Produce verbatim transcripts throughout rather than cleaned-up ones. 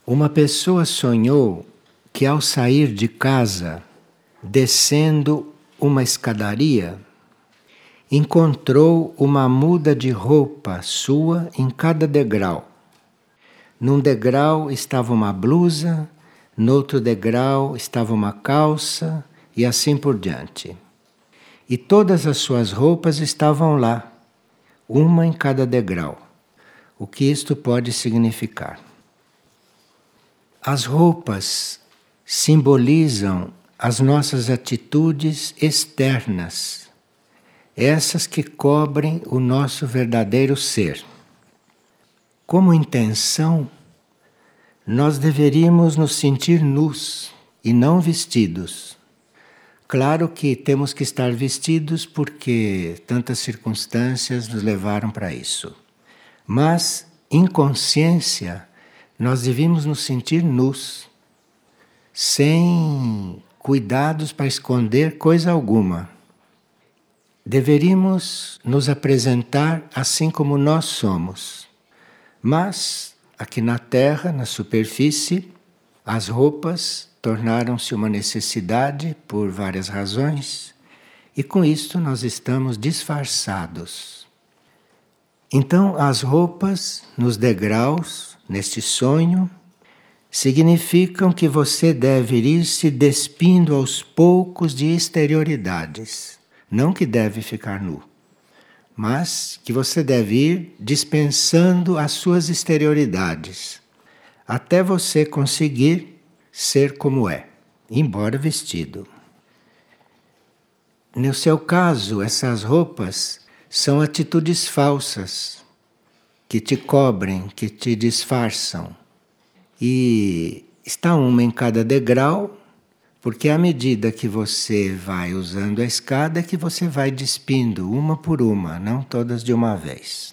Uma pessoa sonhou que ao sair de casa, descendo uma escadaria, encontrou uma muda de roupa sua em cada degrau. Num degrau estava uma blusa, no outro degrau estava uma calça e assim por diante. E todas as suas roupas estavam lá, uma em cada degrau. O que isto pode significar? As roupas simbolizam as nossas atitudes externas, essas que cobrem o nosso verdadeiro ser. Como intenção, nós deveríamos nos sentir nus e não vestidos. Claro que temos que estar vestidos porque tantas circunstâncias nos levaram para isso. Mas, em consciência, nós devíamos nos sentir nus, sem cuidados para esconder coisa alguma. Deveríamos nos apresentar assim como nós somos. Mas, aqui na Terra, na superfície, as roupas tornaram-se uma necessidade por várias razões, e com isto nós estamos disfarçados. Então, as roupas nos degraus, neste sonho, significam que você deve ir se despindo aos poucos de exterioridades. Não que deve ficar nu, mas que você deve ir dispensando as suas exterioridades, até você conseguir ser como é, embora vestido. No seu caso, essas roupas são atitudes falsas, que te cobrem, que te disfarçam. E está uma em cada degrau, porque à medida que você vai usando a escada é que você vai despindo uma por uma, não todas de uma vez.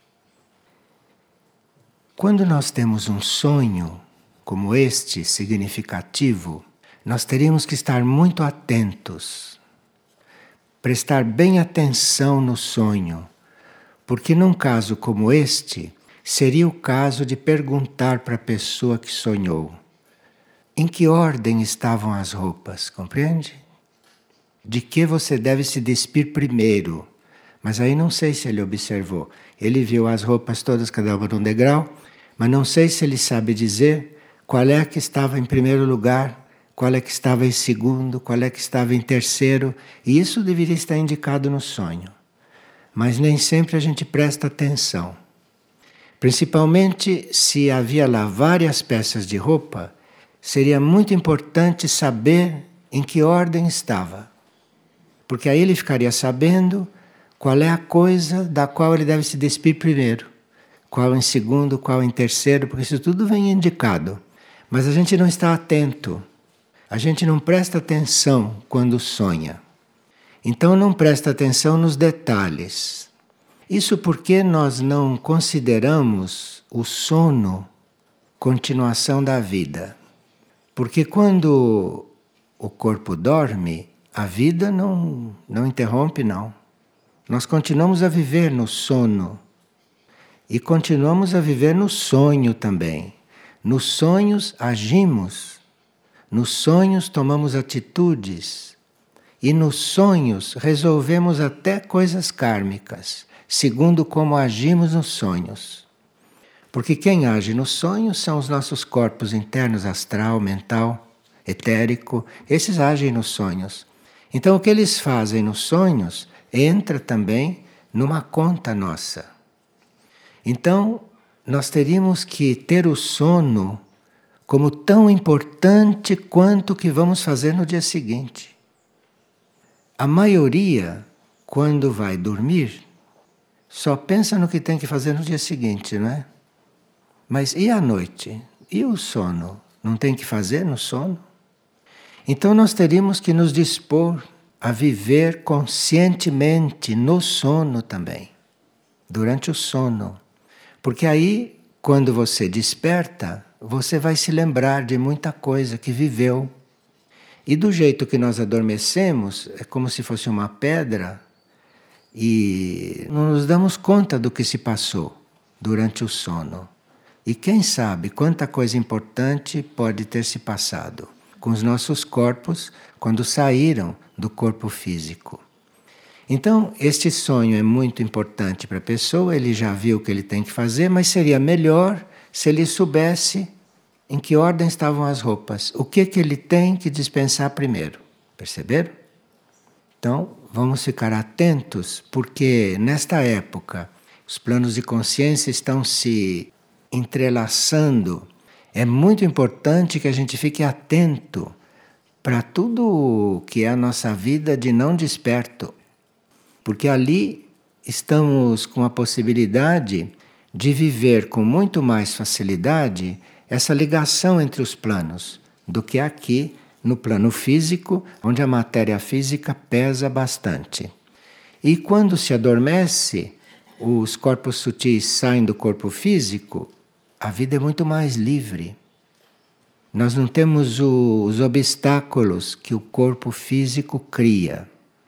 Quando nós temos um sonho como este, significativo, nós teríamos que estar muito atentos, prestar bem atenção no sonho, porque num caso como este, seria o caso de perguntar para a pessoa que sonhou em que ordem estavam as roupas, compreende? De que você deve se despir primeiro. Mas aí não sei se ele observou. Ele viu as roupas todas, cada uma num degrau, mas não sei se ele sabe dizer qual é que estava em primeiro lugar, qual é que estava em segundo, qual é que estava em terceiro. E isso deveria estar indicado no sonho. Mas nem sempre a gente presta atenção. Principalmente se havia lá várias peças de roupa, seria muito importante saber em que ordem estava. Porque aí ele ficaria sabendo qual é a coisa da qual ele deve se despir primeiro. Qual em segundo, qual em terceiro, porque isso tudo vem indicado. Mas a gente não está atento. A gente não presta atenção quando sonha. Então não presta atenção nos detalhes. Isso porque nós não consideramos o sono continuação da vida. Porque quando o corpo dorme, a vida não, não interrompe, não. Nós continuamos a viver no sono. E continuamos a viver no sonho também. Nos sonhos agimos. Nos sonhos tomamos atitudes. E nos sonhos resolvemos até coisas kármicas, segundo como agimos nos sonhos. Porque quem age nos sonhos são os nossos corpos internos, astral, mental, etérico. Esses agem nos sonhos. Então o que eles fazem nos sonhos entra também numa conta nossa. Então nós teríamos que ter o sono como tão importante quanto o que vamos fazer no dia seguinte. A maioria, quando vai dormir, só pensa no que tem que fazer no dia seguinte, não é? Mas e a noite? E o sono? Não tem que fazer no sono? Então nós teríamos que nos dispor a viver conscientemente no sono também, durante o sono. Porque aí, quando você desperta, você vai se lembrar de muita coisa que viveu. E do jeito que nós adormecemos, é como se fosse uma pedra, e não nos damos conta do que se passou durante o sono. E quem sabe quanta coisa importante pode ter se passado com os nossos corpos quando saíram do corpo físico. Então, este sonho é muito importante para a pessoa, ele já viu o que ele tem que fazer, mas seria melhor se ele soubesse em que ordem estavam as roupas, o que que ele tem que dispensar primeiro. Perceberam? Então, vamos ficar atentos, porque nesta época os planos de consciência estão se entrelaçando. É muito importante que a gente fique atento para tudo que é a nossa vida de não desperto. Porque ali estamos com a possibilidade de viver com muito mais facilidade essa ligação entre os planos do que aqui no plano físico, onde a matéria física pesa bastante. E quando se adormece, os corpos sutis saem do corpo físico, a vida é muito mais livre. Nós não temos os obstáculos que o corpo físico cria.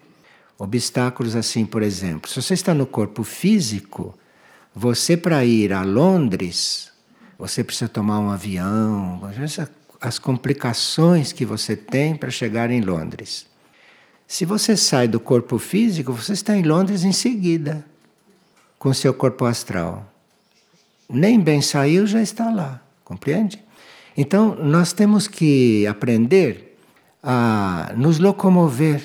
Obstáculos assim, por exemplo, se você está no corpo físico, você para ir a Londres, você precisa tomar um avião, as complicações que você tem para chegar em Londres. Se você sai do corpo físico, você está em Londres em seguida, com seu corpo astral. Nem bem saiu, já está lá, compreende? Então, nós temos que aprender a nos locomover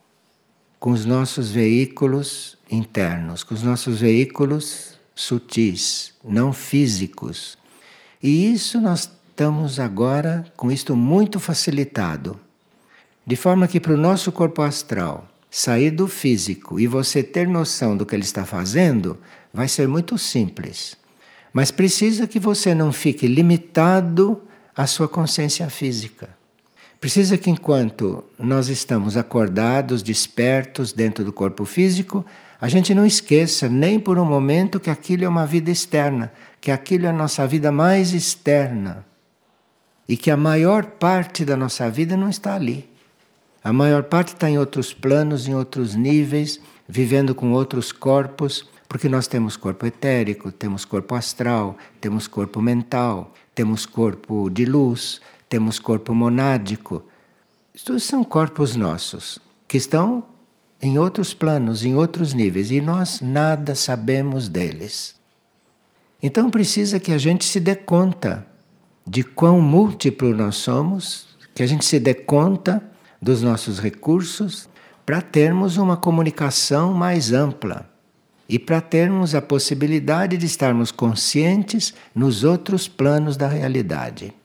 com os nossos veículos internos, com os nossos veículos sutis, não físicos. E isso nós estamos agora com isto muito facilitado. De forma que para o nosso corpo astral sair do físico e você ter noção do que ele está fazendo, vai ser muito simples. Mas precisa que você não fique limitado à sua consciência física. Precisa que enquanto nós estamos acordados, despertos dentro do corpo físico, a gente não esqueça nem por um momento que aquilo é uma vida externa, que aquilo é a nossa vida mais externa. E que a maior parte da nossa vida não está ali. A maior parte está em outros planos, em outros níveis, vivendo com outros corpos, porque nós temos corpo etérico, temos corpo astral, temos corpo mental, temos corpo de luz, temos corpo monádico. Isto são corpos nossos, que estão em outros planos, em outros níveis, e nós nada sabemos deles. Então precisa que a gente se dê conta de quão múltiplo nós somos, que a gente se dê conta dos nossos recursos, para termos uma comunicação mais ampla e para termos a possibilidade de estarmos conscientes nos outros planos da realidade.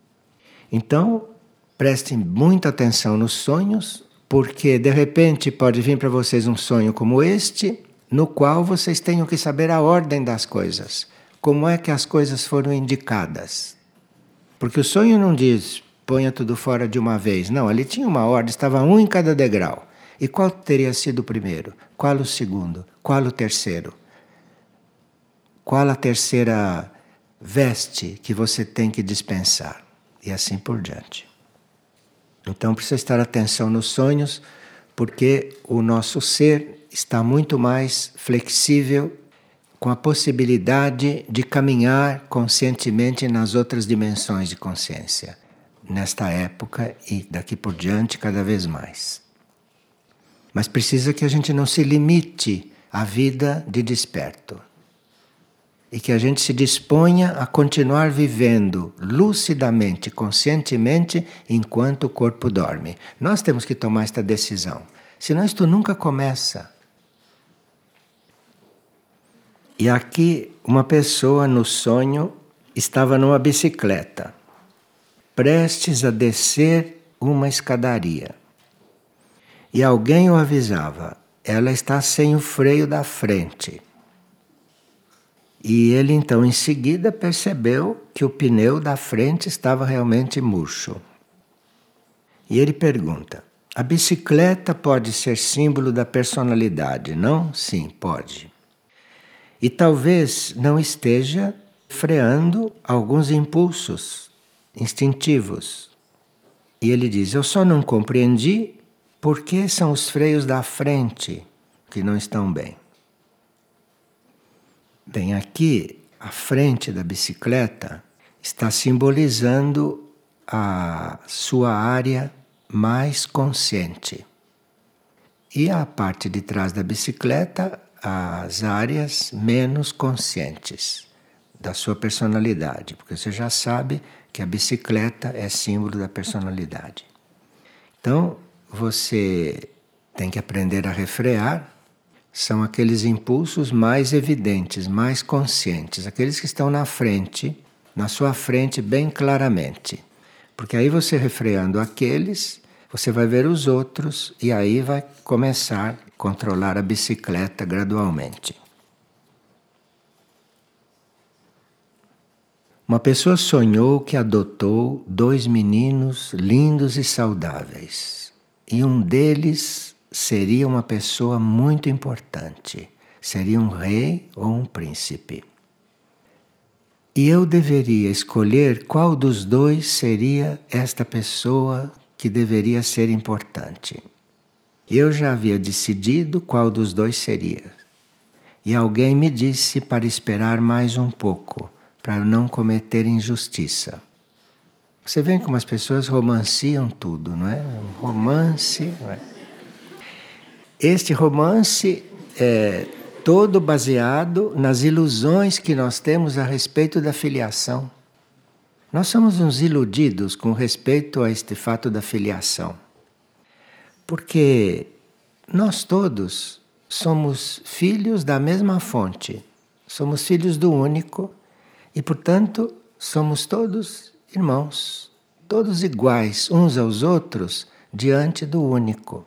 Então, prestem muita atenção nos sonhos, porque de repente pode vir para vocês um sonho como este, no qual vocês tenham que saber a ordem das coisas, como é que as coisas foram indicadas. Porque o sonho não diz, ponha tudo fora de uma vez. Não, ali tinha uma ordem, estava um em cada degrau. E qual teria sido o primeiro? Qual o segundo? Qual o terceiro? Qual a terceira veste que você tem que dispensar? E assim por diante. Então precisa estar atenção nos sonhos, porque o nosso ser está muito mais flexível, com a possibilidade de caminhar conscientemente nas outras dimensões de consciência, nesta época e daqui por diante cada vez mais. Mas precisa que a gente não se limite à vida de desperto. E que a gente se disponha a continuar vivendo lucidamente, conscientemente, enquanto o corpo dorme. Nós temos que tomar esta decisão. Senão isto nunca começa. E aqui uma pessoa no sonho estava numa bicicleta, prestes a descer uma escadaria. E alguém o avisava, ela está sem o freio da frente. E ele então em seguida percebeu que o pneu da frente estava realmente murcho. E ele pergunta, a bicicleta pode ser símbolo da personalidade, não? Sim, pode. E talvez não esteja freando alguns impulsos instintivos. E ele diz, eu só não compreendi por que são os freios da frente que não estão bem. Bem, aqui a frente da bicicleta está simbolizando a sua área mais consciente. E a parte de trás da bicicleta, as áreas menos conscientes da sua personalidade, porque você já sabe que a bicicleta é símbolo da personalidade. Então, você tem que aprender a refrear. São aqueles impulsos mais evidentes, mais conscientes, aqueles que estão na frente, na sua frente bem claramente. Porque aí você refreando aqueles, você vai ver os outros e aí vai começar a controlar a bicicleta gradualmente. Uma pessoa sonhou que adotou dois meninos lindos e saudáveis. E um deles seria uma pessoa muito importante. Seria um rei ou um príncipe. E eu deveria escolher qual dos dois seria esta pessoa que deveria ser importante. Eu já havia decidido qual dos dois seria. E alguém me disse para esperar mais um pouco, para não cometer injustiça. Você vê como as pessoas romanciam tudo, não é? Um romance, não é? Este romance é todo baseado nas ilusões que nós temos a respeito da filiação. Nós somos uns iludidos com respeito a este fato da filiação. Porque nós todos somos filhos da mesma fonte. Somos filhos do único e, portanto, somos todos irmãos, todos iguais uns aos outros diante do único.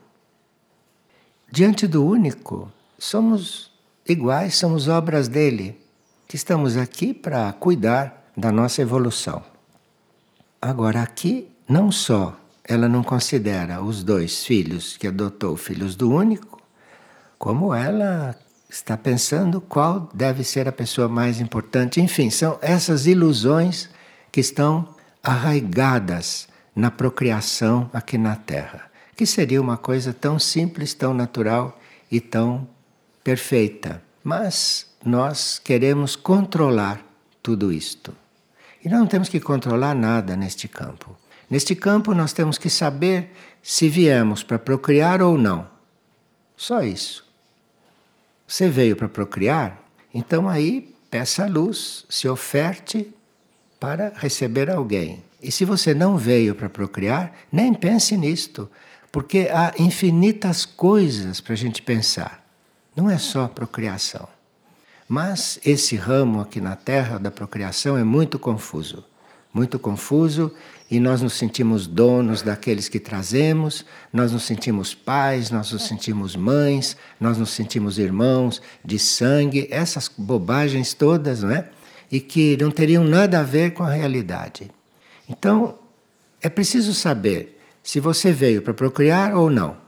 Diante do único, somos iguais, somos obras dele, que estamos aqui para cuidar da nossa evolução. Agora, aqui, não só ela não considera os dois filhos que adotou filhos do único, como ela está pensando qual deve ser a pessoa mais importante. Enfim, são essas ilusões que estão arraigadas na procriação aqui na Terra, que seria uma coisa tão simples, tão natural e tão perfeita. Mas nós queremos controlar tudo isto. E nós não temos que controlar nada neste campo. Neste campo nós temos que saber se viemos para procriar ou não. Só isso. Você veio para procriar? Então aí peça a luz, se oferte para receber alguém. E se você não veio para procriar, nem pense nisto, porque há infinitas coisas para a gente pensar. Não é só procriação. Mas esse ramo aqui na Terra da procriação é muito confuso. Muito confuso, e nós nos sentimos donos daqueles que trazemos, nós nos sentimos pais, nós nos sentimos mães, nós nos sentimos irmãos de sangue, essas bobagens todas, não é? E que não teriam nada a ver com a realidade. Então, é preciso saber se você veio para procriar ou não.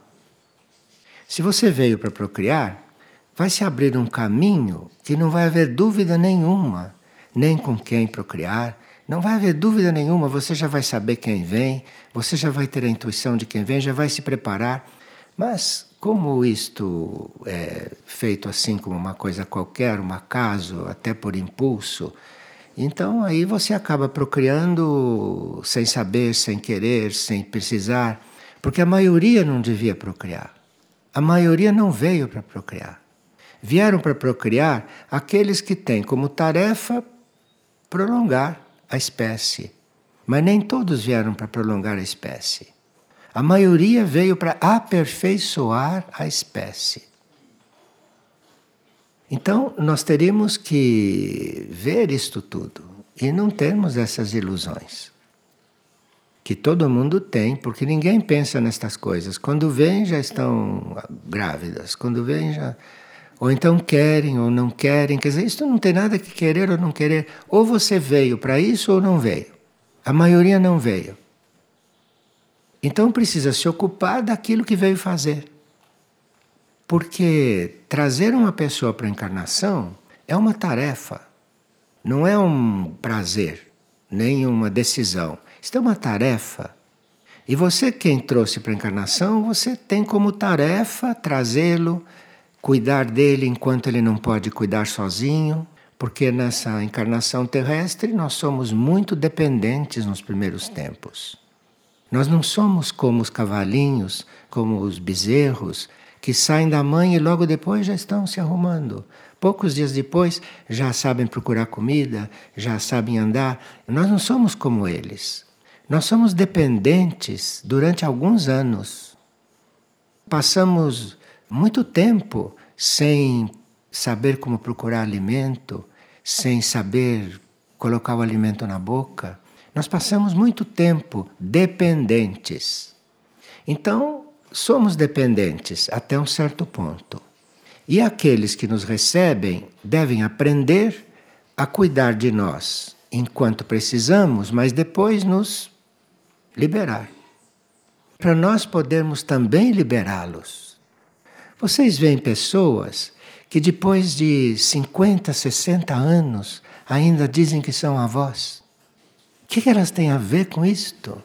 Se você veio para procriar, vai se abrir um caminho que não vai haver dúvida nenhuma, nem com quem procriar. Não vai haver dúvida nenhuma, você já vai saber quem vem, você já vai ter a intuição de quem vem, já vai se preparar. Mas como isto é feito assim como uma coisa qualquer, um acaso, até por impulso, então aí você acaba procriando sem saber, sem querer, sem precisar, porque a maioria não devia procriar. A maioria não veio para procriar. Vieram para procriar aqueles que têm como tarefa prolongar a espécie. Mas nem todos vieram para prolongar a espécie. A maioria veio para aperfeiçoar a espécie. Então, nós teríamos que ver isto tudo e não termos essas ilusões. Que todo mundo tem, porque ninguém pensa nestas coisas. Quando vêm, já estão grávidas. Quando vêm, já... Ou então querem ou não querem. Quer dizer, isso não tem nada que querer ou não querer. Ou você veio para isso ou não veio. A maioria não veio. Então precisa se ocupar daquilo que veio fazer. Porque trazer uma pessoa para a encarnação é uma tarefa. Não é um prazer, nem uma decisão. Isto é uma tarefa. E você, quem trouxe para a encarnação, você tem como tarefa trazê-lo, cuidar dele enquanto ele não pode cuidar sozinho, Porque nessa encarnação terrestre nós somos muito dependentes nos primeiros tempos. Nós não somos como os cavalinhos, como os bezerros, que saem da mãe e logo depois já estão se arrumando. Poucos dias depois já sabem procurar comida, já sabem andar. Nós não somos como eles. Nós somos dependentes durante alguns anos. Passamos muito tempo sem saber como procurar alimento, sem saber colocar o alimento na boca. Nós passamos muito tempo dependentes. Então, somos dependentes até um certo ponto. E aqueles que nos recebem devem aprender a cuidar de nós enquanto precisamos, mas depois nos liberar. Para nós podermos também liberá-los. Vocês veem pessoas que depois de cinquenta, sessenta anos ainda dizem que são avós. O que, que elas têm a ver com isto?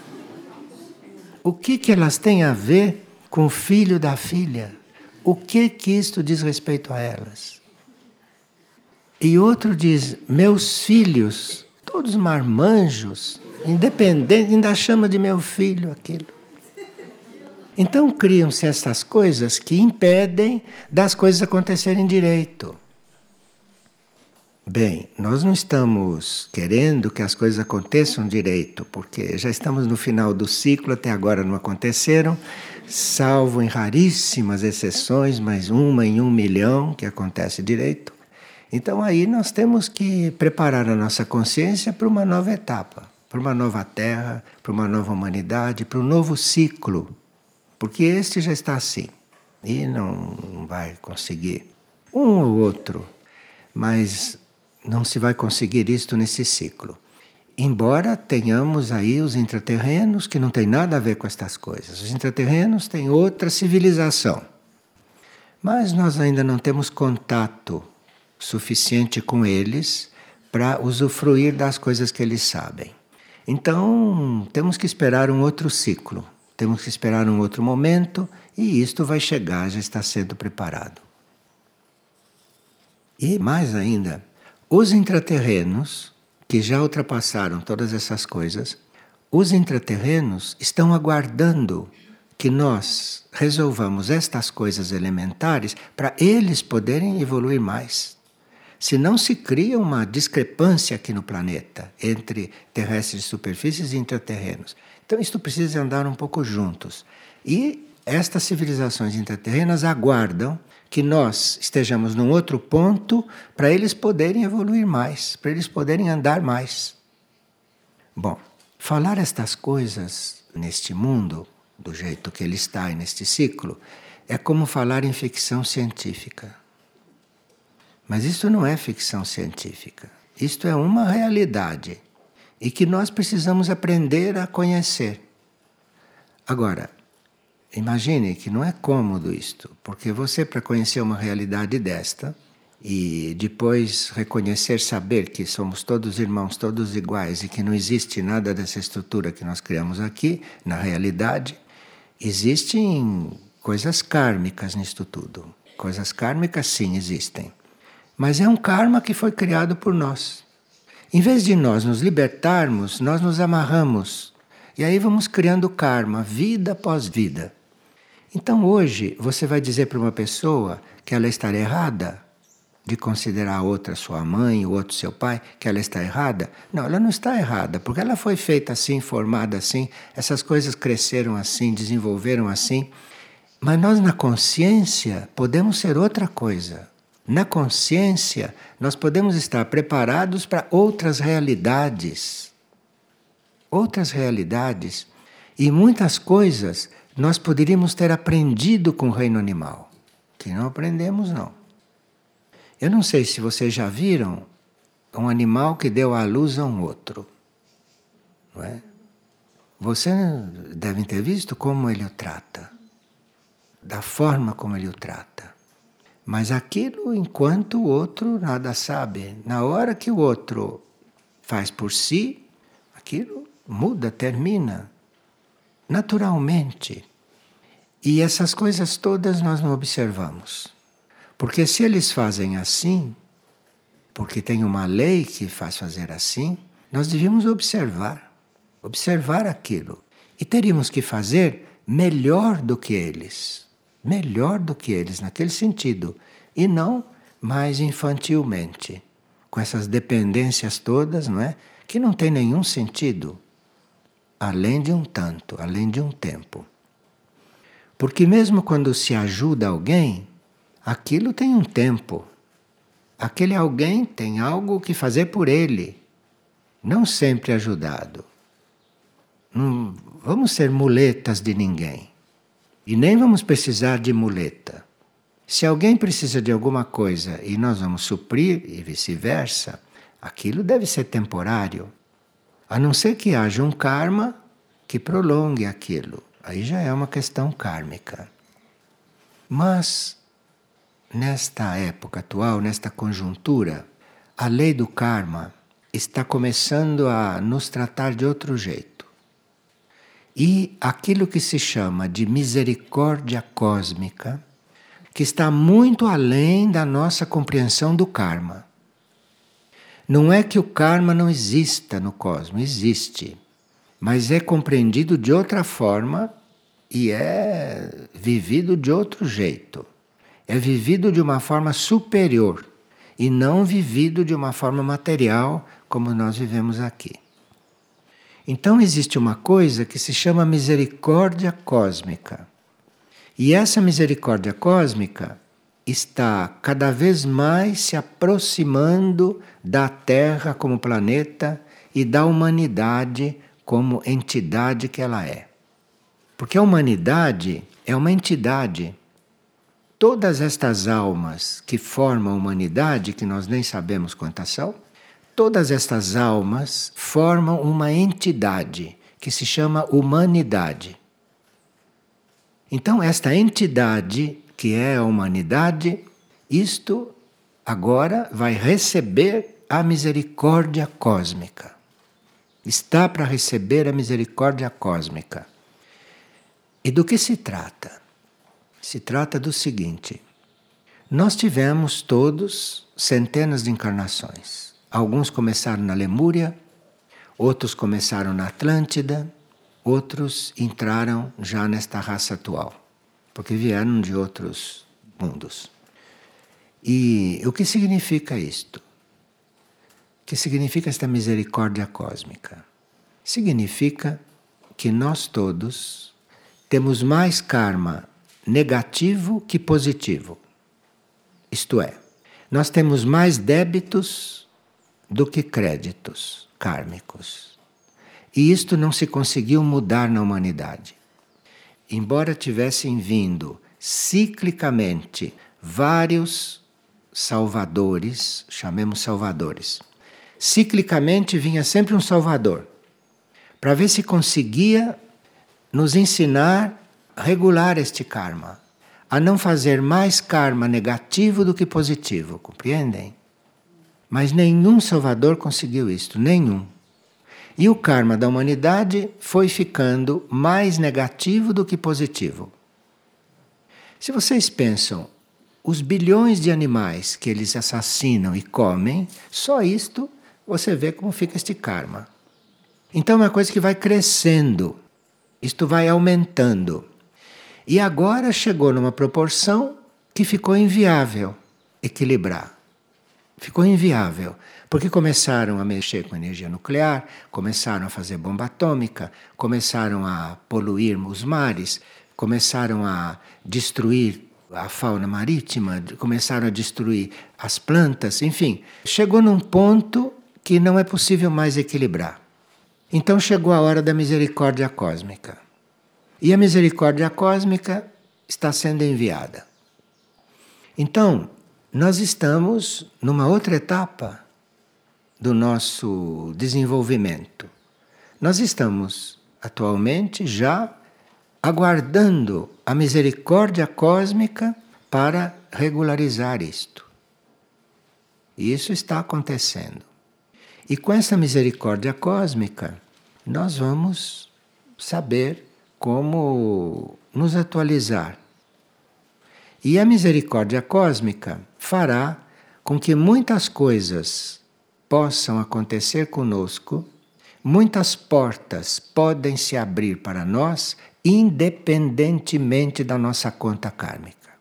O que, que elas têm a ver com o filho da filha? O que que isto diz respeito a elas? E outro diz, meus filhos, todos marmanjos, independentes, ainda chama de meu filho aquilo. Então criam-se essas coisas que impedem das coisas acontecerem direito. Bem, nós não estamos querendo que as coisas aconteçam direito, porque já estamos no final do ciclo, até agora não aconteceram, salvo em raríssimas exceções, mas uma em um milhão que acontece direito. Então aí nós temos que preparar a nossa consciência para uma nova etapa, para uma nova terra, para uma nova humanidade, para um novo ciclo. Porque este já está assim e não vai conseguir um ou outro, mas não se vai conseguir isto nesse ciclo. Embora tenhamos aí os intraterrenos que não tem nada a ver com estas coisas. Os intraterrenos têm outra civilização. Mas nós ainda não temos contato suficiente com eles para usufruir das coisas que eles sabem. Então, temos que esperar um outro ciclo. Temos que esperar um outro momento e isto vai chegar, já está sendo preparado. E mais ainda, os intraterrenos, que já ultrapassaram todas essas coisas, os intraterrenos estão aguardando que nós resolvamos estas coisas elementares para eles poderem evoluir mais. Senão se cria uma discrepância aqui no planeta entre terrestres de superfícies e intraterrenos. Então isto precisa andar um pouco juntos. E estas civilizações intraterrenas aguardam que nós estejamos num outro ponto para eles poderem evoluir mais, para eles poderem andar mais. Bom, falar estas coisas neste mundo, do jeito que ele está e neste ciclo, é como falar em ficção científica. Mas isto não é ficção científica. Isto é uma realidade e que nós precisamos aprender a conhecer. Agora, imagine que não é cômodo isto, porque você, para conhecer uma realidade desta e depois reconhecer, saber que somos todos irmãos, todos iguais e que não existe nada dessa estrutura que nós criamos aqui, na realidade, existem coisas kármicas nisto tudo. Coisas kármicas, sim, existem. Mas é um karma que foi criado por nós. Em vez de nós nos libertarmos, nós nos amarramos. E aí vamos criando karma, vida após vida. Então hoje você vai dizer para uma pessoa que ela está errada, de considerar a outra sua mãe, o outro seu pai, que ela está errada? Não, ela não está errada, porque ela foi feita assim, formada assim, essas coisas cresceram assim, desenvolveram assim. Mas nós na consciência podemos ser outra coisa. Na consciência, nós podemos estar preparados para outras realidades. Outras realidades. E muitas coisas nós poderíamos ter aprendido com o reino animal. Que não aprendemos, não. Eu não sei se vocês já viram um animal que deu à luz a um outro. Não é? Vocês devem ter visto como ele o trata. Da forma como ele o trata. Mas aquilo enquanto o outro nada sabe. Na hora que o outro faz por si, aquilo muda, termina. Naturalmente. E essas coisas todas nós não observamos. Porque se eles fazem assim, porque tem uma lei que faz fazer assim, nós devíamos observar, observar aquilo. E teríamos que fazer melhor do que eles, melhor do que eles naquele sentido, e não mais infantilmente, com essas dependências todas, não é? Que não tem nenhum sentido, além de um tanto, além de um tempo. Porque mesmo quando se ajuda alguém, aquilo tem um tempo. Aquele alguém tem algo que fazer por ele, não sempre ajudado. Não vamos ser muletas de ninguém. E nem vamos precisar de muleta. Se alguém precisa de alguma coisa e nós vamos suprir e vice-versa, aquilo deve ser temporário. A não ser que haja um karma que prolongue aquilo. Aí já é uma questão kármica. Mas, nesta época atual, nesta conjuntura, a lei do karma está começando a nos tratar de outro jeito. E aquilo que se chama de misericórdia cósmica, que está muito além da nossa compreensão do karma. Não é que o karma não exista no cosmos, existe, mas é compreendido de outra forma e é vivido de outro jeito. É vivido de uma forma superior e não vivido de uma forma material como nós vivemos aqui. Então existe uma coisa que se chama misericórdia cósmica. E essa misericórdia cósmica está cada vez mais se aproximando da Terra como planeta e da humanidade como entidade que ela é. Porque a humanidade é uma entidade. Todas estas almas que formam a humanidade, que nós nem sabemos quantas são, todas estas almas formam uma entidade que se chama humanidade. Então, esta entidade, que é a humanidade, isto agora vai receber a misericórdia cósmica. Está para receber a misericórdia cósmica. E do que se trata? Se trata do seguinte: nós tivemos todos centenas de encarnações. Alguns começaram na Lemúria, outros começaram na Atlântida, outros entraram já nesta raça atual, porque vieram de outros mundos. E o que significa isto? O que significa esta misericórdia cósmica? Significa que nós todos temos mais karma negativo que positivo. Isto é, nós temos mais débitos do que créditos kármicos. E isto não se conseguiu mudar na humanidade. Embora tivessem vindo ciclicamente vários salvadores, chamemos salvadores, ciclicamente vinha sempre um salvador, para ver se conseguia nos ensinar a regular este karma, a não fazer mais karma negativo do que positivo, compreendem? Mas nenhum salvador conseguiu isto, nenhum. E o karma da humanidade foi ficando mais negativo do que positivo. Se vocês pensam, os bilhões de animais que eles assassinam e comem, só isto você vê como fica este karma. Então é uma coisa que vai crescendo, isto vai aumentando. E agora chegou numa proporção que ficou inviável equilibrar. Ficou inviável, porque começaram a mexer com energia nuclear, começaram a fazer bomba atômica, começaram a poluir os mares, começaram a destruir a fauna marítima, começaram a destruir as plantas, enfim. Chegou num ponto que não é possível mais equilibrar. Então chegou a hora da misericórdia cósmica. E a misericórdia cósmica está sendo enviada. Então, nós estamos numa outra etapa do nosso desenvolvimento. Nós estamos atualmente já aguardando a misericórdia cósmica para regularizar isto. E isso está acontecendo. E com essa misericórdia cósmica, nós vamos saber como nos atualizar. E a misericórdia cósmica fará com que muitas coisas possam acontecer conosco, muitas portas podem se abrir para nós, independentemente da nossa conta kármica.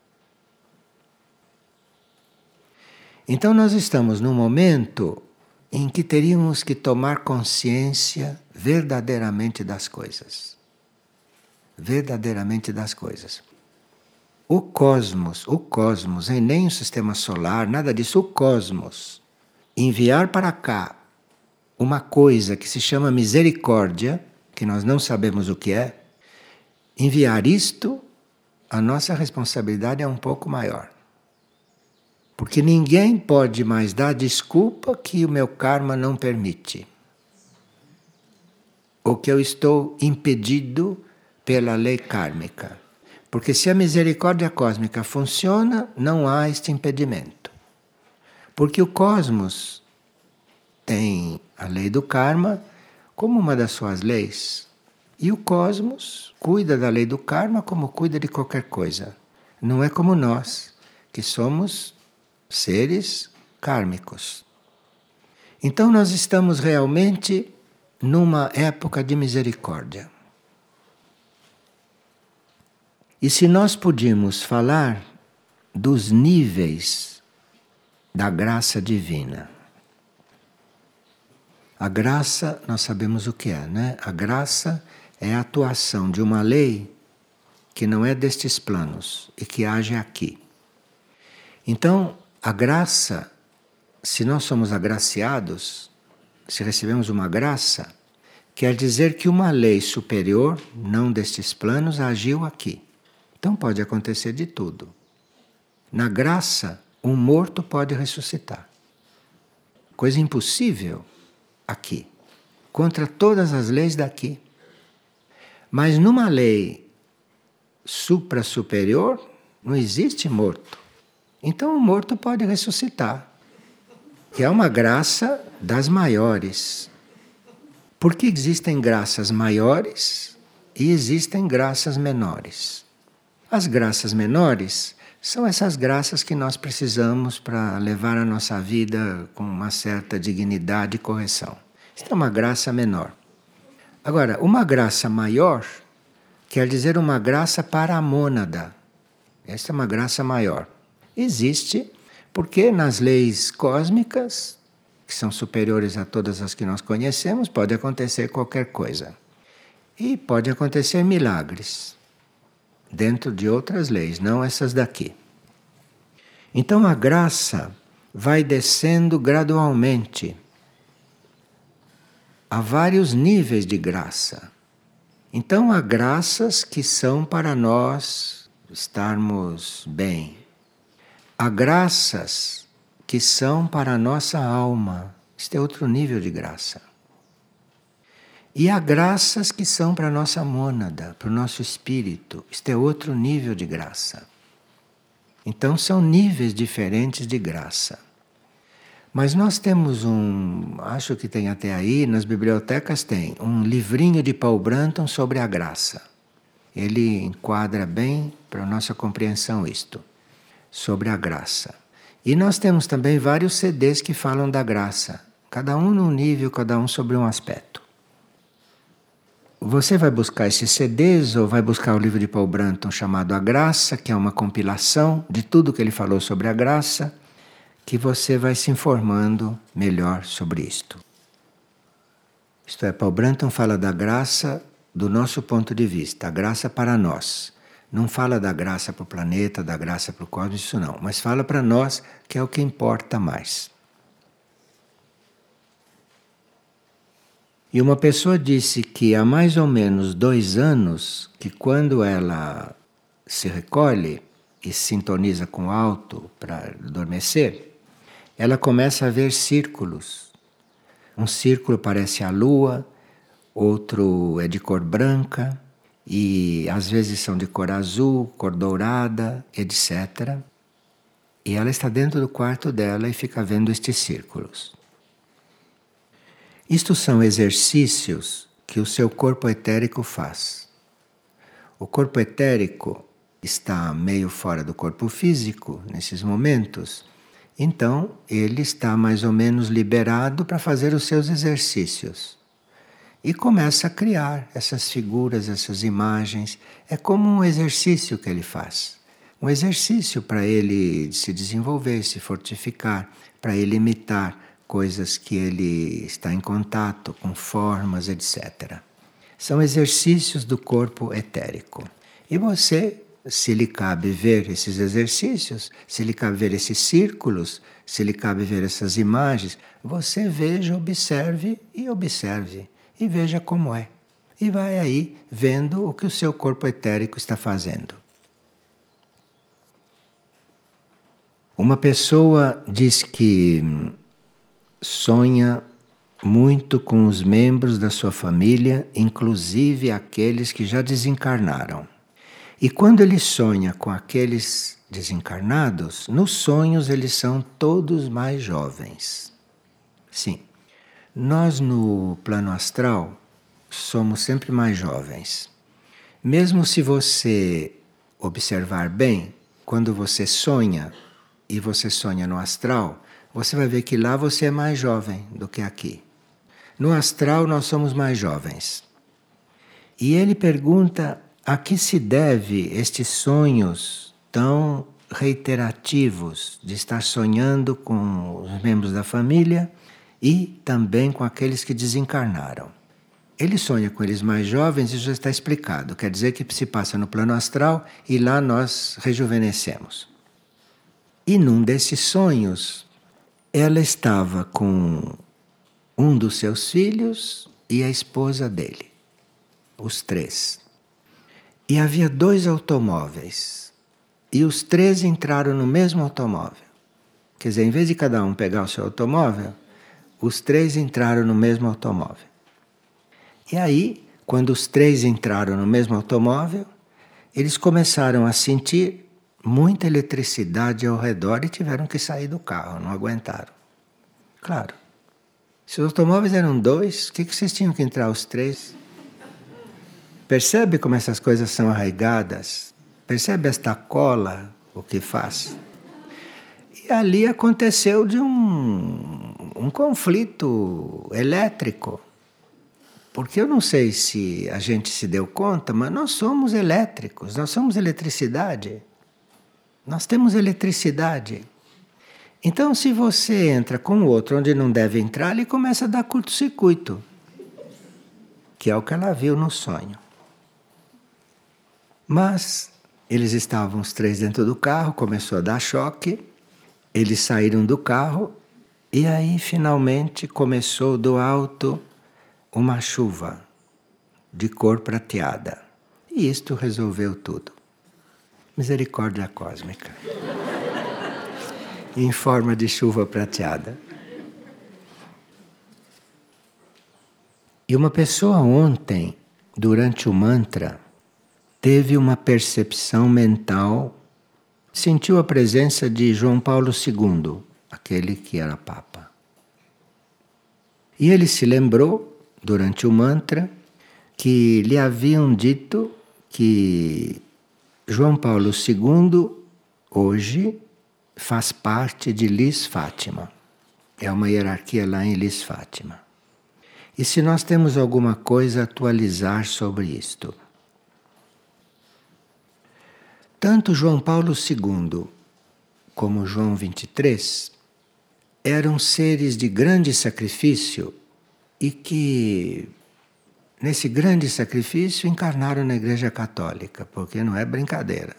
Então nós estamos num momento em que teríamos que tomar consciência verdadeiramente das coisas. Verdadeiramente das coisas. O cosmos, o cosmos, e nem o sistema solar, nada disso, o cosmos, enviar para cá uma coisa que se chama misericórdia, que nós não sabemos o que é, enviar isto, a nossa responsabilidade é um pouco maior. Porque ninguém pode mais dar desculpa que o meu karma não permite. Ou que eu estou impedido pela lei kármica. Porque se a misericórdia cósmica funciona, não há este impedimento. Porque o cosmos tem a lei do karma como uma das suas leis. E o cosmos cuida da lei do karma como cuida de qualquer coisa. Não é como nós, que somos seres kármicos. Então nós estamos realmente numa época de misericórdia. E se nós podíamos falar dos níveis da graça divina. A graça, nós sabemos o que é, né? A graça é a atuação de uma lei que não é destes planos e que age aqui. Então, a graça, se nós somos agraciados, se recebemos uma graça, quer dizer que uma lei superior, não destes planos, agiu aqui. Então pode acontecer de tudo. Na graça, um morto pode ressuscitar. Coisa impossível aqui, contra todas as leis daqui. Mas numa lei supra-superior, não existe morto. Então o morto pode ressuscitar, que é uma graça das maiores. Porque existem graças maiores e existem graças menores. As graças menores são essas graças que nós precisamos para levar a nossa vida com uma certa dignidade e correção. Isso é uma graça menor. Agora, uma graça maior quer dizer uma graça para a mônada. Essa é uma graça maior. Existe porque nas leis cósmicas, que são superiores a todas as que nós conhecemos, pode acontecer qualquer coisa. E pode acontecer milagres, dentro de outras leis, não essas daqui. Então a graça vai descendo gradualmente. Há vários níveis de graça. Então há graças que são para nós estarmos bem. Há graças que são para a nossa alma. Este é outro nível de graça. E há graças que são para a nossa mônada, para o nosso espírito. Este é outro nível de graça. Então são níveis diferentes de graça. Mas nós temos um, acho que tem até aí, nas bibliotecas tem, um livrinho de Paul Brunton sobre a graça. Ele enquadra bem para a nossa compreensão isto, sobre a graça. E nós temos também vários C Ds que falam da graça, cada um num nível, cada um sobre um aspecto. Você vai buscar esses C Ds ou vai buscar o livro de Paul Brunton chamado A Graça, que é uma compilação de tudo que ele falou sobre a graça, que você vai se informando melhor sobre isto. Isto é, Paul Brunton fala da graça do nosso ponto de vista, a graça para nós. Não fala da graça para o planeta, da graça para o cosmos, isso não. Mas fala para nós, que é o que importa mais. E uma pessoa disse que há mais ou menos dois anos, que quando ela se recolhe e sintoniza com o alto para adormecer, ela começa a ver círculos. Um círculo parece a lua, outro é de cor branca, e às vezes são de cor azul, cor dourada, etcétera. E ela está dentro do quarto dela e fica vendo estes círculos. Isto são exercícios que o seu corpo etérico faz. O corpo etérico está meio fora do corpo físico nesses momentos Então, ele está mais ou menos liberado para fazer os seus exercícios. E começa a criar essas figuras, essas imagens. É como um exercício que ele faz. Um exercício para ele se desenvolver, se fortificar, para ele imitar coisas que ele está em contato, com formas, etcétera. São exercícios do corpo etérico. E você, se lhe cabe ver esses exercícios, se lhe cabe ver esses círculos, se lhe cabe ver essas imagens, você veja, observe e observe. E veja como é. E vai aí vendo o que o seu corpo etérico está fazendo. Uma pessoa diz que sonha muito com os membros da sua família, inclusive aqueles que já desencarnaram. E quando ele sonha com aqueles desencarnados, nos sonhos eles são todos mais jovens. Sim, nós no plano astral somos sempre mais jovens. Mesmo se você observar bem, quando você sonha, e você sonha no astral, você vai ver que lá você é mais jovem do que aqui. No astral nós somos mais jovens. E ele pergunta a que se deve estes sonhos tão reiterativos de estar sonhando com os membros da família e também com aqueles que desencarnaram. Ele sonha com eles mais jovens e já está explicado. Quer dizer que se passa no plano astral e lá nós rejuvenescemos. E num desses sonhos, ela estava com um dos seus filhos e a esposa dele, os três. E havia dois automóveis, e os três entraram no mesmo automóvel. Quer dizer, em vez de cada um pegar o seu automóvel, os três entraram no mesmo automóvel. E aí, quando os três entraram no mesmo automóvel, eles começaram a sentir muita eletricidade ao redor e tiveram que sair do carro, não aguentaram. Claro. Se os automóveis eram dois, o que, que vocês tinham que entrar os três? Percebe como essas coisas são arraigadas? Percebe esta cola, o que faz? E ali aconteceu de um, um conflito elétrico. Porque eu não sei se a gente se deu conta, mas nós somos elétricos, nós somos eletricidade. Nós temos eletricidade. Então, se você entra com o outro onde não deve entrar, ele começa a dar curto-circuito. Que é o que ela viu no sonho. Mas eles estavam os três dentro do carro, começou a dar choque. Eles saíram do carro e aí finalmente começou do alto uma chuva de cor prateada. E isto resolveu tudo. Misericórdia cósmica. Em forma de chuva prateada. E uma pessoa ontem, durante o mantra, teve uma percepção mental, sentiu a presença de João Paulo segundo, aquele que era Papa. E ele se lembrou, durante o mantra, que lhe haviam dito que João Paulo segundo, hoje, faz parte de Lis Fátima. É uma hierarquia lá em Lis Fátima. E se nós temos alguma coisa a atualizar sobre isto? Tanto João Paulo segundo como João vinte e três eram seres de grande sacrifício e que, nesse grande sacrifício, encarnaram na Igreja Católica, porque não é brincadeira.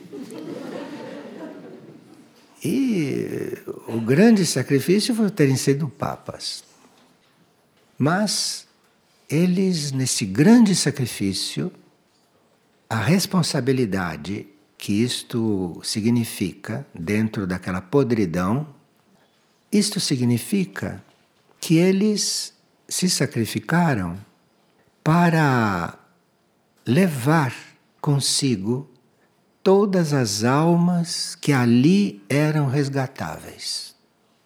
E o grande sacrifício foi terem sido papas. Mas eles, nesse grande sacrifício, a responsabilidade que isto significa dentro daquela podridão, isto significa que eles se sacrificaram para levar consigo todas as almas que ali eram resgatáveis.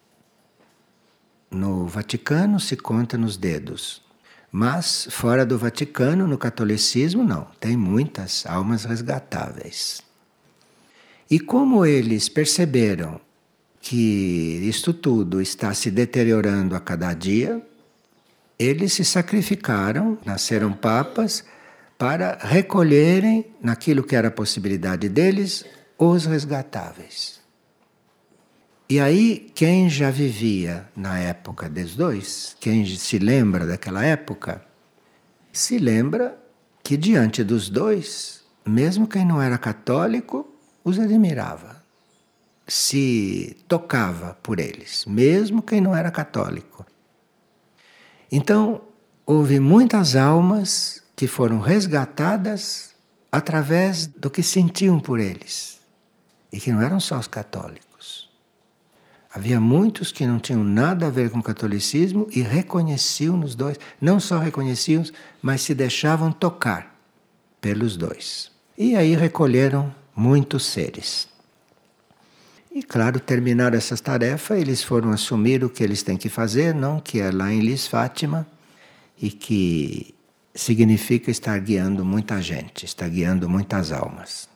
No Vaticano se conta nos dedos, mas fora do Vaticano, no catolicismo, não, tem muitas almas resgatáveis. E como eles perceberam que isto tudo está se deteriorando a cada dia, eles se sacrificaram, nasceram papas, para recolherem, naquilo que era a possibilidade deles, os resgatáveis. E aí, quem já vivia na época dos dois, quem se lembra daquela época, se lembra que diante dos dois, mesmo quem não era católico, os admirava. Se tocava por eles, mesmo quem não era católico. Então, houve muitas almas que foram resgatadas através do que sentiam por eles. E que não eram só os católicos. Havia muitos que não tinham nada a ver com o catolicismo e reconheciam nos dois. Não só reconheciam, mas se deixavam tocar pelos dois. E aí recolheram muitos seres. E claro, terminaram essas tarefas, eles foram assumir o que eles têm que fazer, não que é lá em Lis Fátima, e que significa estar guiando muita gente, estar guiando muitas almas.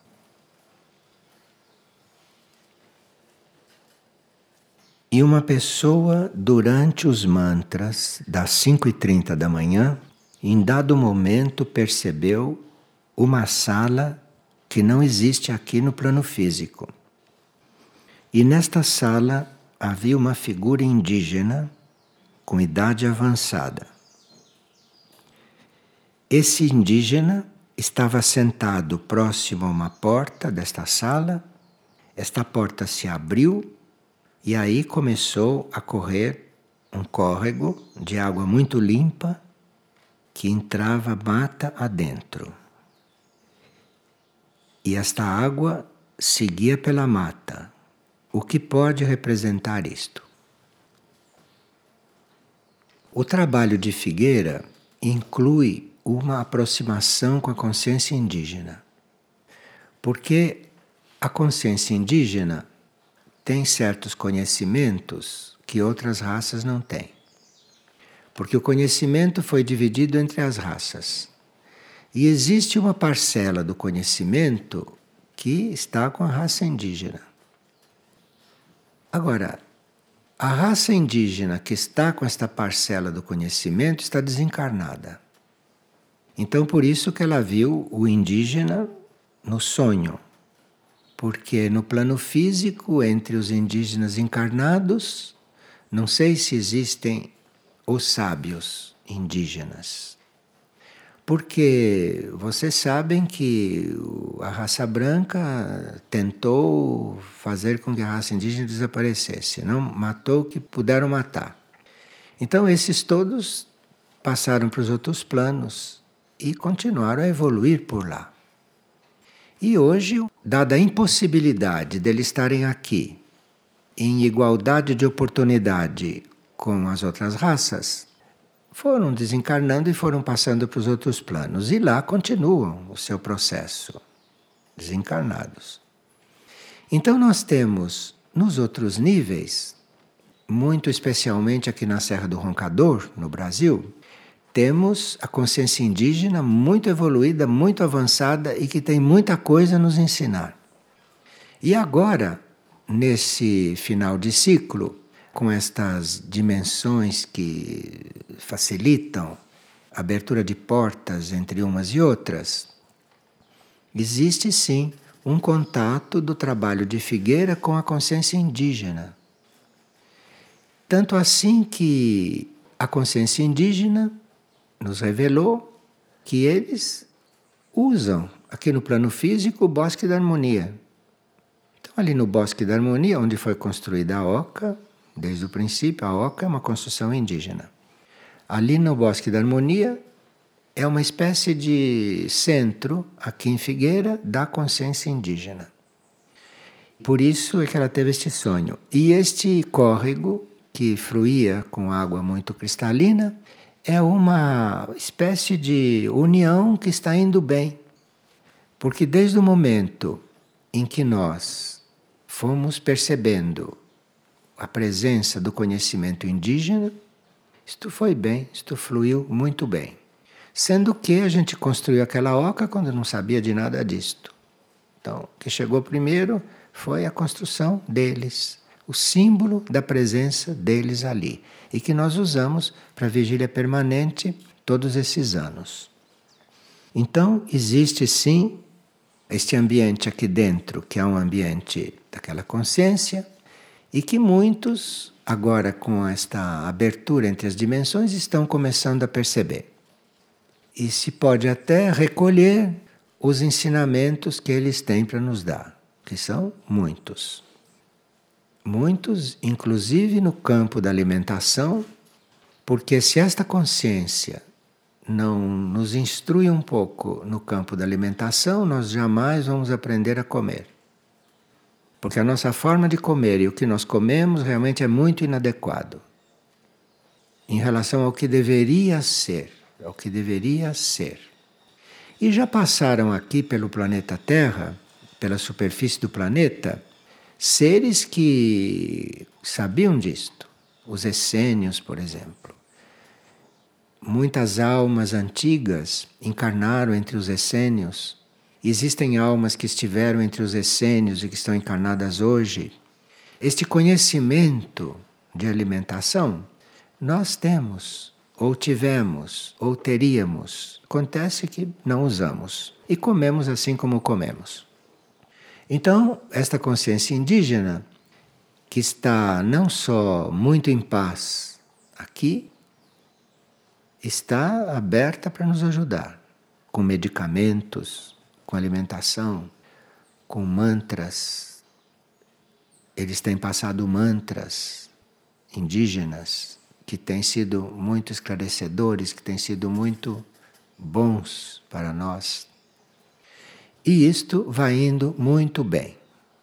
E uma pessoa, durante os mantras das cinco e trinta da manhã, em dado momento percebeu uma sala que não existe aqui no plano físico. E nesta sala havia uma figura indígena com idade avançada. Esse indígena estava sentado próximo a uma porta desta sala. Esta porta se abriu e aí começou a correr um córrego de água muito limpa que entrava mata adentro. E esta água seguia pela mata. O que pode representar isto? O trabalho de Figueira inclui uma aproximação com a consciência indígena. Porque a consciência indígena tem certos conhecimentos que outras raças não têm. Porque o conhecimento foi dividido entre as raças. E existe uma parcela do conhecimento que está com a raça indígena. Agora, a raça indígena que está com esta parcela do conhecimento está desencarnada. Então, por isso que ela viu o indígena no sonho. Porque no plano físico, entre os indígenas encarnados, não sei se existem os sábios indígenas. Porque vocês sabem que a raça branca tentou fazer com que a raça indígena desaparecesse. Não matou o que puderam matar. Então esses todos passaram para os outros planos e continuaram a evoluir por lá. E hoje, dada a impossibilidade deles estarem aqui em igualdade de oportunidade com as outras raças, foram desencarnando e foram passando para os outros planos. E lá continuam o seu processo, desencarnados. Então nós temos, nos outros níveis, muito especialmente aqui na Serra do Roncador, no Brasil, temos a consciência indígena muito evoluída, muito avançada e que tem muita coisa a nos ensinar. E agora, nesse final de ciclo, com estas dimensões que facilitam a abertura de portas entre umas e outras, existe sim um contato do trabalho de Figueira com a consciência indígena. Tanto assim que a consciência indígena nos revelou que eles usam aqui no plano físico o Bosque da Harmonia. Então ali no Bosque da Harmonia, onde foi construída a Oca, desde o princípio, a Oca é uma construção indígena. Ali no Bosque da Harmonia é uma espécie de centro, aqui em Figueira, da consciência indígena. Por isso é que ela teve este sonho. E este córrego, que fluía com água muito cristalina, é uma espécie de união que está indo bem. Porque desde o momento em que nós fomos percebendo a presença do conhecimento indígena, isto foi bem, isto fluiu muito bem. Sendo que a gente construiu aquela oca quando não sabia de nada disto. Então, o que chegou primeiro foi a construção deles. o símbolo da presença deles ali e que nós usamos para a vigília permanente todos esses anos. Então, existe sim este ambiente aqui dentro, que é um ambiente daquela consciência, e que muitos, agora com esta abertura entre as dimensões, estão começando a perceber. E se pode até recolher os ensinamentos que eles têm para nos dar, que são muitos. Muitos, inclusive no campo da alimentação, porque se esta consciência não nos instrui um pouco no campo da alimentação, nós jamais vamos aprender a comer. Porque a nossa forma de comer e o que nós comemos realmente é muito inadequado em relação ao que deveria ser, ao que deveria ser. E já passaram aqui pelo planeta Terra, pela superfície do planeta, seres que sabiam disto. Os essênios, por exemplo. Muitas almas antigas encarnaram entre os essênios. Existem almas que estiveram entre os essênios e que estão encarnadas hoje. Este conhecimento de alimentação nós temos, ou tivemos, ou teríamos. Acontece que não usamos e comemos assim como comemos. Então, esta consciência indígena, que está não só muito em paz aqui, está aberta para nos ajudar, com medicamentos, com alimentação, com mantras. Eles têm passado mantras indígenas que têm sido muito esclarecedores, que têm sido muito bons para nós. E isto vai indo muito bem.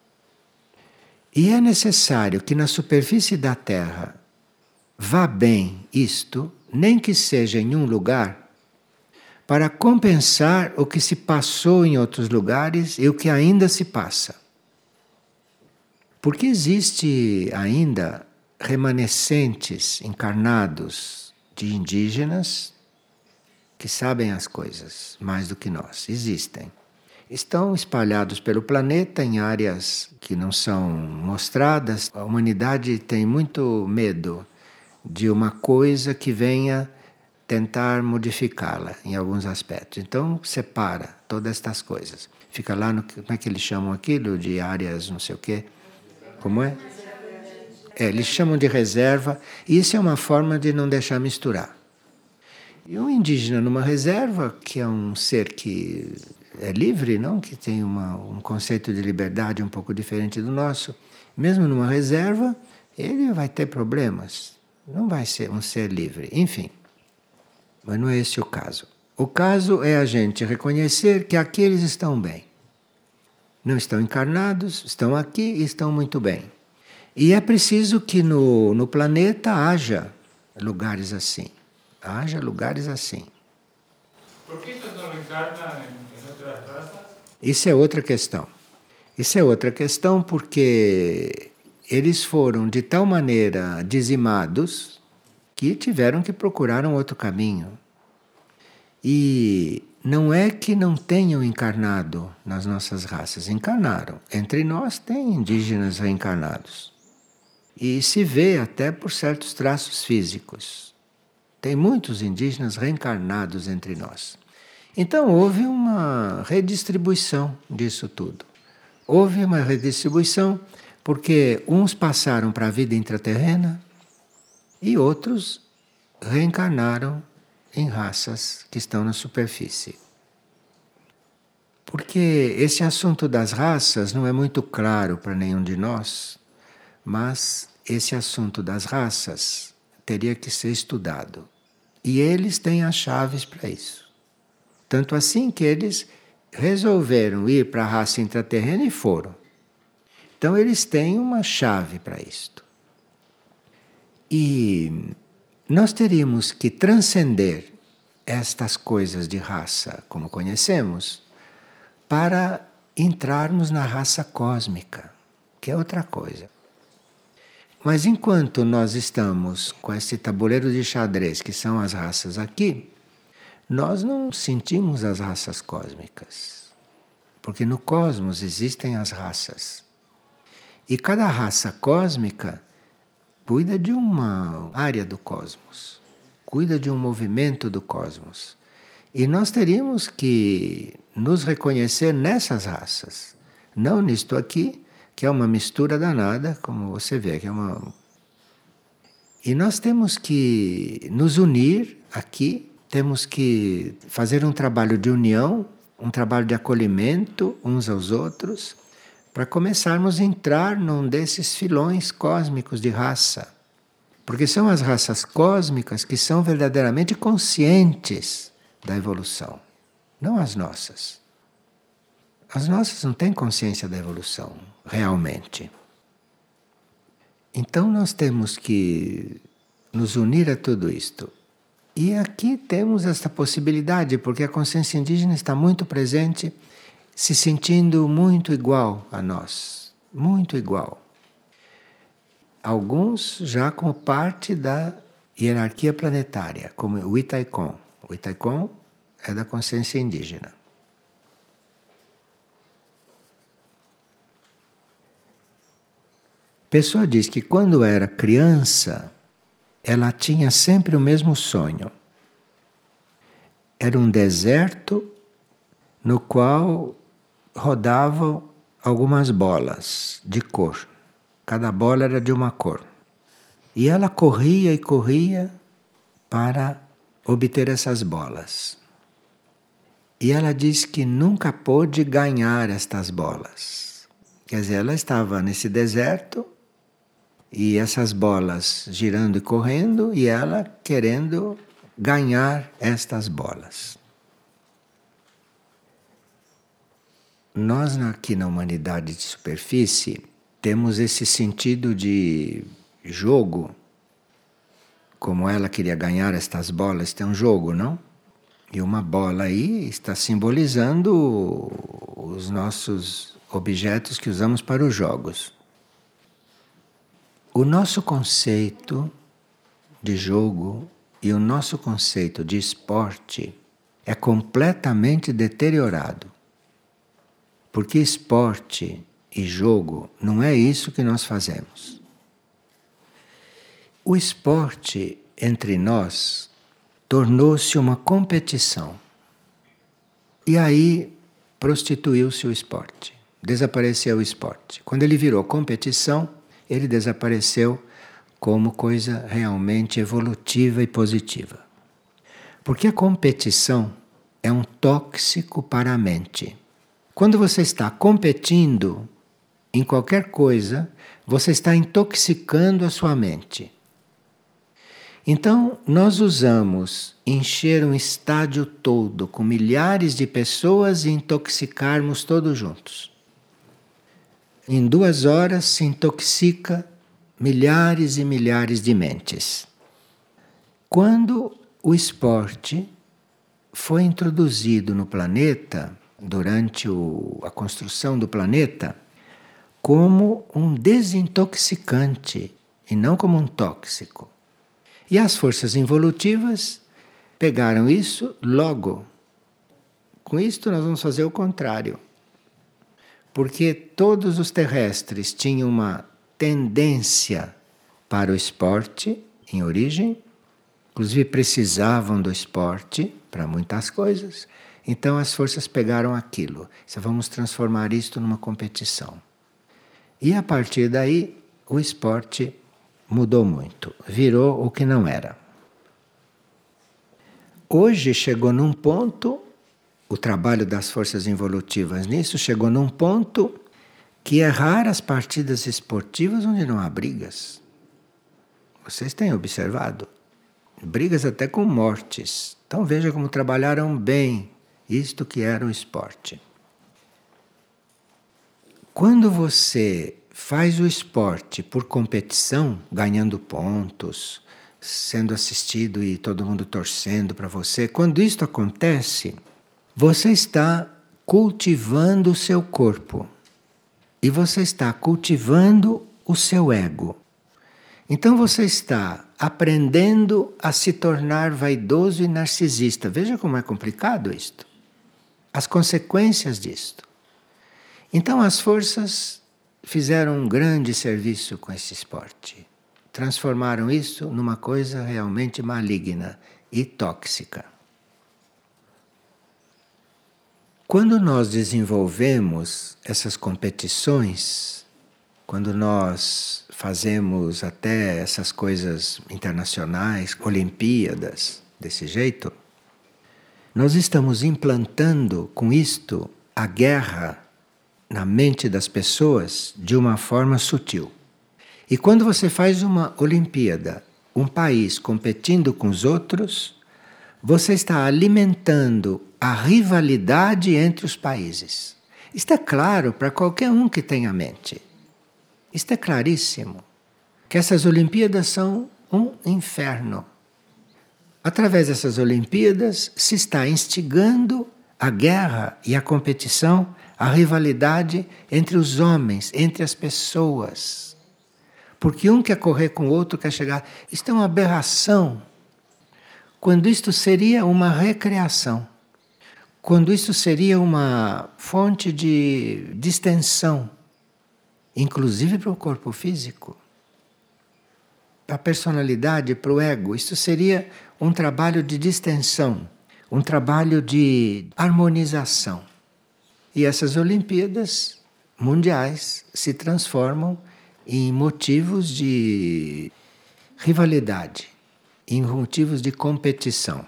E é necessário que na superfície da Terra vá bem isto, nem que seja em um lugar, para compensar o que se passou em outros lugares e o que ainda se passa. Porque existe ainda remanescentes encarnados de indígenas que sabem as coisas mais do que nós. Existem. Estão espalhados pelo planeta em áreas que não são mostradas. A humanidade tem muito medo de uma coisa que venha tentar modificá-la em alguns aspectos. Então separa todas estas coisas. Fica lá no... Como é que eles chamam aquilo? De áreas não sei o quê. Como é? É, eles chamam de reserva. E isso é uma forma de não deixar misturar. E um indígena numa reserva, que é um ser que é livre, não? Que tem uma, um conceito de liberdade um pouco diferente do nosso, mesmo numa reserva, ele vai ter problemas. Não vai ser um ser livre. Enfim, mas não é esse o caso. O caso é a gente reconhecer que aqui eles estão bem. Não estão encarnados, estão aqui e estão muito bem. E é preciso que no, no planeta haja lugares assim. Haja lugares assim. Por que eles não reencarnam em outras raças? Isso é outra questão. Isso é outra questão porque eles foram de tal maneira dizimados que tiveram que procurar um outro caminho. E não é que não tenham encarnado nas nossas raças, encarnaram. Entre nós tem indígenas reencarnados. E se vê até por certos traços físicos. Tem muitos indígenas reencarnados entre nós. Então houve uma redistribuição disso tudo. Houve uma redistribuição porque uns passaram para a vida intraterrena e outros reencarnaram em raças que estão na superfície. Porque esse assunto das raças não é muito claro para nenhum de nós, mas esse assunto das raças teria que ser estudado. E eles têm as chaves para isso. Tanto assim que eles resolveram ir para a raça intraterrena e foram. Então eles têm uma chave para isto. E nós teríamos que transcender estas coisas de raça, como conhecemos, para entrarmos na raça cósmica, que é outra coisa. Mas enquanto nós estamos com esse tabuleiro de xadrez, que são as raças aqui, nós não sentimos as raças cósmicas. Porque no cosmos existem as raças. E cada raça cósmica cuida de uma área do cosmos, cuida de um movimento do cosmos. E nós teríamos que nos reconhecer nessas raças, não nisto aqui, que é uma mistura danada, como você vê, que é uma... E nós temos que nos unir aqui, temos que fazer um trabalho de união, um trabalho de acolhimento uns aos outros, para começarmos a entrar num desses filões cósmicos de raça. Porque são as raças cósmicas que são verdadeiramente conscientes da evolução, não as nossas. As nossas não têm consciência da evolução, realmente. Então nós temos que nos unir a tudo isto. E aqui temos esta possibilidade, porque a consciência indígena está muito presente, se sentindo muito igual a nós, muito igual. Alguns já como parte da hierarquia planetária, como o Itaikon. O Itaikon é da consciência indígena. A pessoa diz que quando era criança, ela tinha sempre o mesmo sonho. Era um deserto no qual rodavam algumas bolas de cor. Cada bola era de uma cor. E ela corria e corria para obter essas bolas. E ela diz que nunca pôde ganhar estas bolas. Quer dizer, ela estava nesse deserto e essas bolas girando e correndo e ela querendo ganhar estas bolas. Nós aqui na humanidade de superfície temos esse sentido de jogo. Como ela queria ganhar estas bolas, tem um jogo, não? E uma bola aí está simbolizando os nossos objetos que usamos para os jogos. O nosso conceito de jogo e o nosso conceito de esporte é completamente deteriorado. Porque esporte e jogo não é isso que nós fazemos. O esporte entre nós tornou-se uma competição. E aí prostituiu-se o esporte. Desapareceu o esporte. Quando ele virou competição, ele desapareceu como coisa realmente evolutiva e positiva. Porque a competição é um tóxico para a mente. Quando você está competindo em qualquer coisa, você está intoxicando a sua mente. Então, nós usamos encher um estádio todo com milhares de pessoas e intoxicarmos todos juntos. Em duas horas se intoxica milhares e milhares de mentes. Quando o esporte foi introduzido no planeta, durante o, a construção do planeta, como um desintoxicante e não como um tóxico. E as forças involutivas pegaram isso logo. Com isto nós vamos fazer o contrário. Porque todos os terrestres tinham uma tendência para o esporte em origem, inclusive precisavam do esporte para muitas coisas. Então as forças pegaram aquilo. Então, vamos transformar isto numa competição. E a partir daí o esporte mudou muito, virou o que não era. Hoje chegou num ponto, o trabalho das forças involutivas nisso chegou num ponto que é raro as partidas esportivas onde não há brigas. Vocês têm observado? Brigas até com mortes. Então veja como trabalharam bem isto que era o esporte. Quando você faz o esporte por competição, ganhando pontos, sendo assistido e todo mundo torcendo para você, quando isto acontece, você está cultivando o seu corpo e você está cultivando o seu ego. Então você está aprendendo a se tornar vaidoso e narcisista. Veja como é complicado isto. As consequências disto. Então as forças fizeram um grande serviço com esse esporte. Transformaram isso numa coisa realmente maligna e tóxica. Quando nós desenvolvemos essas competições, quando nós fazemos até essas coisas internacionais, Olimpíadas, desse jeito, nós estamos implantando com isto a guerra na mente das pessoas de uma forma sutil. E quando você faz uma Olimpíada, um país competindo com os outros, você está alimentando a rivalidade entre os países. Isto é claro para qualquer um que tenha mente. Isto é claríssimo. Que essas Olimpíadas são um inferno. Através dessas Olimpíadas se está instigando a guerra e a competição, a rivalidade entre os homens, entre as pessoas. Porque um quer correr com o outro, quer chegar. Isto é uma aberração. Quando isto seria uma recreação. Quando isso seria uma fonte de distensão, inclusive para o corpo físico, para a personalidade, para o ego. Isso seria um trabalho de distensão, um trabalho de harmonização. E essas Olimpíadas mundiais se transformam em motivos de rivalidade, em motivos de competição.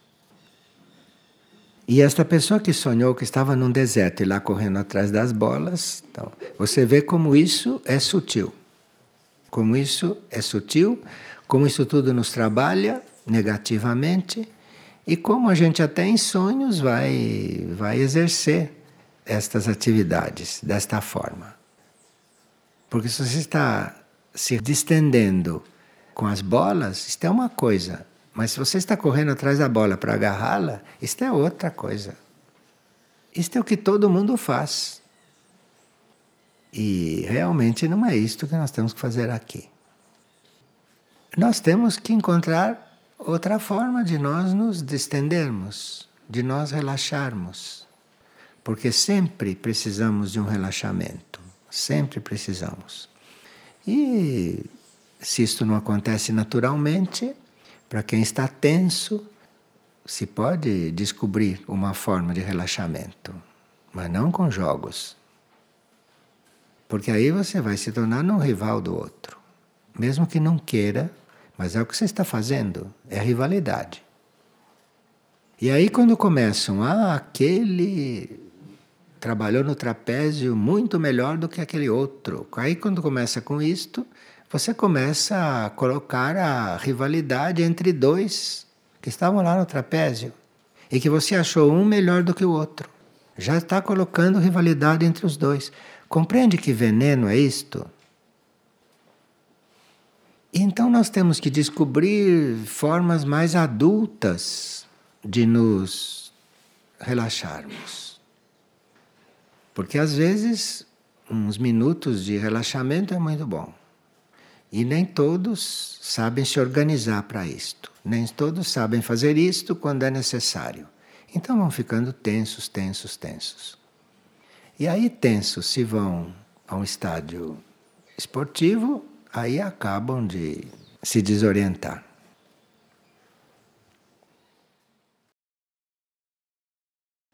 E esta pessoa que sonhou que estava num deserto e lá correndo atrás das bolas, então, você vê como isso é sutil. Como isso é sutil, como isso tudo nos trabalha negativamente e como a gente até em sonhos vai, vai exercer estas atividades desta forma. Porque se você está se distendendo com as bolas, isto é uma coisa. Mas se você está correndo atrás da bola para agarrá-la, isto é outra coisa. Isto é o que todo mundo faz. E realmente não é isto que nós temos que fazer aqui. Nós temos que encontrar outra forma de nós nos distendermos, de nós relaxarmos. Porque sempre precisamos de um relaxamento. Sempre precisamos. E se isto não acontece naturalmente, para quem está tenso, se pode descobrir uma forma de relaxamento, mas não com jogos. Porque aí você vai se tornar um rival do outro. Mesmo que não queira, mas é o que você está fazendo, é rivalidade. E aí quando começam, ah, aquele trabalhou no trapézio muito melhor do que aquele outro. Aí quando começa com isto, você começa a colocar a rivalidade entre dois que estavam lá no trapézio e que você achou um melhor do que o outro. Já está colocando rivalidade entre os dois. Compreende que veneno é isto? Então nós temos que descobrir formas mais adultas de nos relaxarmos. Porque às vezes uns minutos de relaxamento é muito bom. E nem todos sabem se organizar para isto. Nem todos sabem fazer isto quando é necessário. Então vão ficando tensos, tensos, tensos. E aí tensos, se vão a um estádio esportivo, aí acabam de se desorientar.